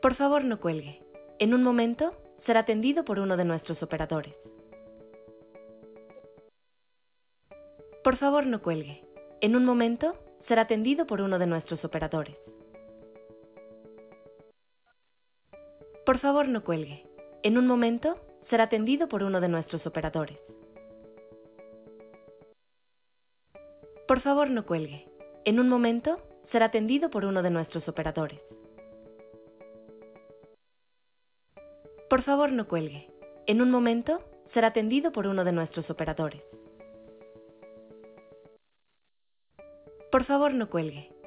Por favor, no cuelgue. En un momento, será atendido por uno de nuestros operadores. Por favor, no cuelgue. En un momento, será atendido por uno de nuestros operadores. Por favor, no cuelgue. En un momento, será atendido por uno de nuestros operadores. Por favor, no cuelgue. En un momento, será atendido por uno de nuestros operadores. Por favor, no cuelgue. En un momento, será atendido por uno de nuestros operadores. Por favor, no cuelgue.